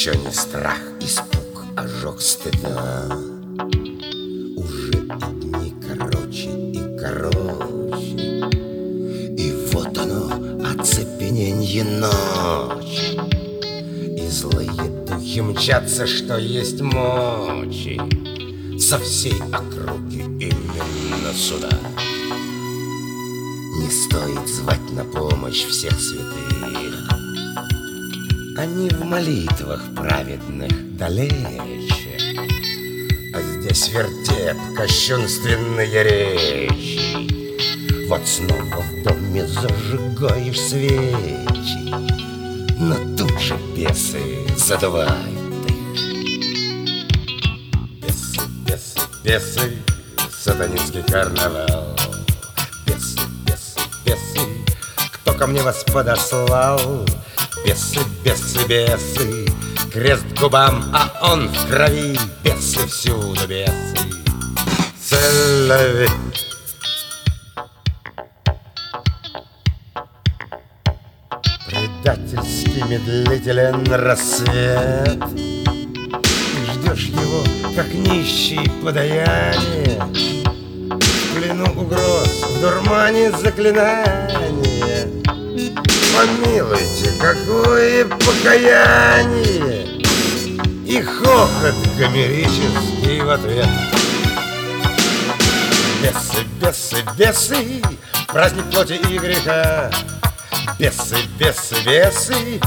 еще не страх, испуг, ожог стыда. Уже и дни короче и короче, и вот оно, оцепененье ночи. И злые духи мчатся, что есть мочи, со всей округи именно сюда. Не стоит звать на помощь всех святых, они в молитвах праведных далече. А здесь вертеп, кощунственные речи. Вот снова в доме зажигаешь свечи, но тут же бесы задувают их. Бесы, бесы, бесы, сатанинский карнавал. Бесы, бесы, бесы, кто ко мне вас подослал? Бесы, бесы, бесы, крест к губам, а он в крови. Бесы всюду, бесы, целови. Предательски медлителен рассвет, ты ждешь его, как нищий подаяние, в плену угроз, в дурмане заклинания. Помилуйте, какое покаяние! И хохот гомерический в ответ. Бесы, бесы, бесы, праздник плоти и греха. Бесы, бесы, бесы,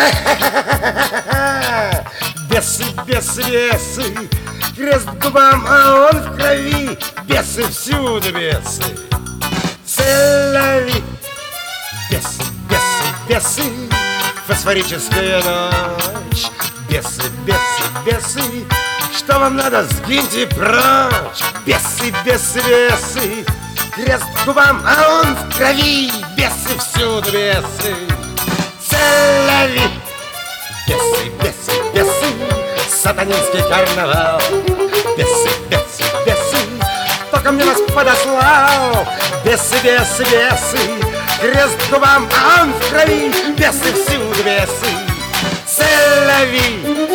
бесы, бесы, бесы, крест к губам, а он в крови. Бесы всюду, бесы, целови. Бесы, бесы, бесы, фосфорическая ночь. Бесы, бесы, бесы, что вам надо, сгиньте прочь. Бесы, бесы, бесы, крест к губам, а он в крови. Бесы всюду, бесы, целови. Бесы, бесы, бесы, сатанинский карнавал. Бесы, бесы, бесы, кто ко мне вас подослал? Бесы, бесы, бесы, крест к губам, а он в крови. Бесы всюду, бесы, целови.